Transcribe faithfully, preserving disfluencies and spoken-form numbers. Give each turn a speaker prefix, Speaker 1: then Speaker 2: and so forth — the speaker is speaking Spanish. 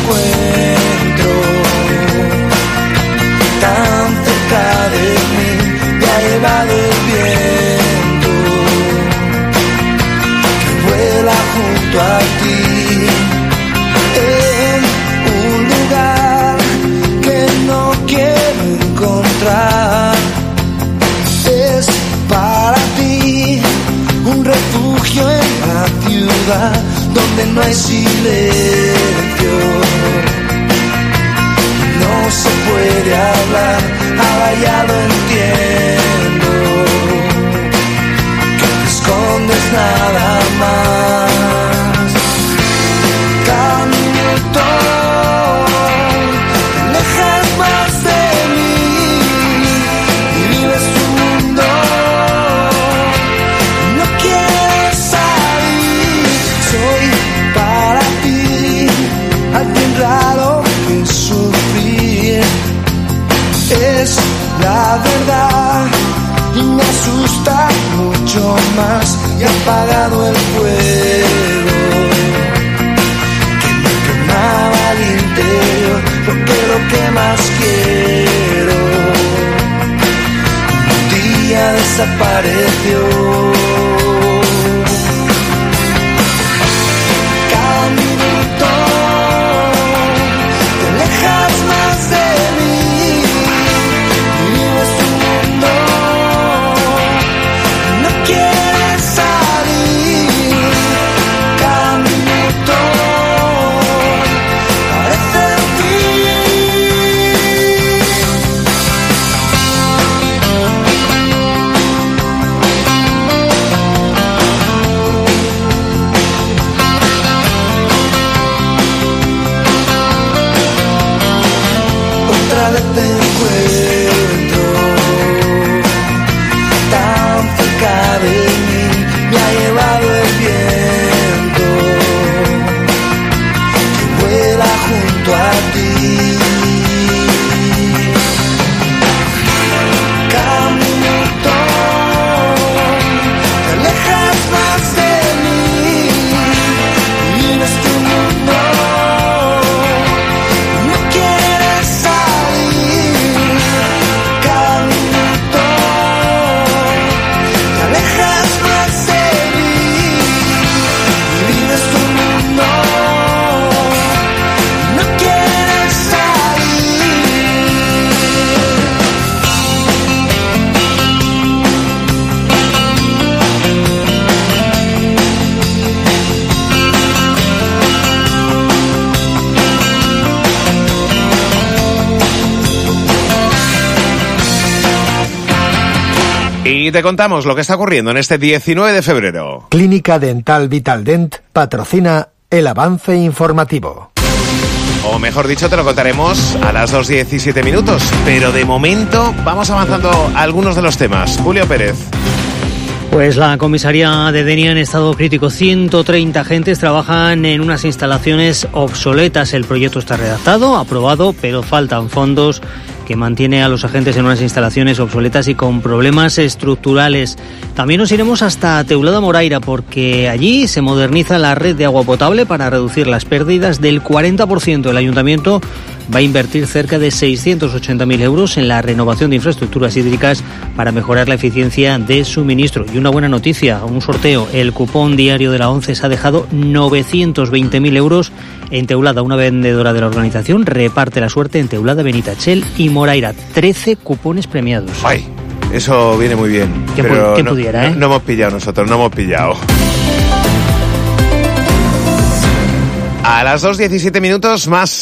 Speaker 1: encuentro, tan cerca de mí, me ha llevado el viento que vuela junto a ti, en un lugar que no quiero encontrar. Es para ti un refugio en la ciudad donde no hay silencio, no se puede hablar, ahora ya lo entiendo, que te escondes nada más. Caminito, te alejas más de mí y vives tu mundo, no quieres salir. Soy para ti alguien raro que sufrir, es la verdad y me asusta mucho más, y ha apagado el fuego que me quemaba al interior, porque lo que más quiero un día desapareció. Caminito, te alejas más de mí y vives tu mundo, no quieres salir. Caminito, parece ti. Otra vez te encuentro, tan cerca de mí, me ha llevado el viento que vuela junto a ti. Caminito, te alejas más de mí y vives tu mundo, no quieres salir. Caminito, te alejas más de mí y vives tu mundo, no quieres salir.
Speaker 2: Y te contamos lo que está ocurriendo en este diecinueve de febrero.
Speaker 3: Clínica Dental Vitaldent patrocina el avance informativo.
Speaker 2: O mejor dicho, te lo contaremos a las dos diecisiete minutos. Pero de momento vamos avanzando algunos de los temas. Julio Pérez.
Speaker 4: Pues la comisaría de Denia en estado crítico. ciento treinta agentes trabajan en unas instalaciones obsoletas. El proyecto está redactado, aprobado, pero faltan fondos, que mantiene a los agentes en unas instalaciones obsoletas y con problemas estructurales. También nos iremos hasta Teulada Moraira, porque allí se moderniza la red de agua potable para reducir las pérdidas del cuarenta por ciento. El ayuntamiento va a invertir cerca de seiscientos ochenta mil euros en la renovación de infraestructuras hídricas para mejorar la eficiencia de suministro. Y una buena noticia, un sorteo. El cupón diario de la ONCE se ha dejado novecientos veinte mil euros en Teulada. Una vendedora de la organización reparte la suerte en Teulada, Benitachell y Moraira. trece cupones premiados.
Speaker 2: ¡Ay! Eso viene muy bien.
Speaker 4: ¿Quién,
Speaker 2: pero
Speaker 4: quién
Speaker 2: no,
Speaker 4: pudiera, eh?
Speaker 2: No, no hemos pillado nosotros, no hemos pillado. A las dos diecisiete minutos más.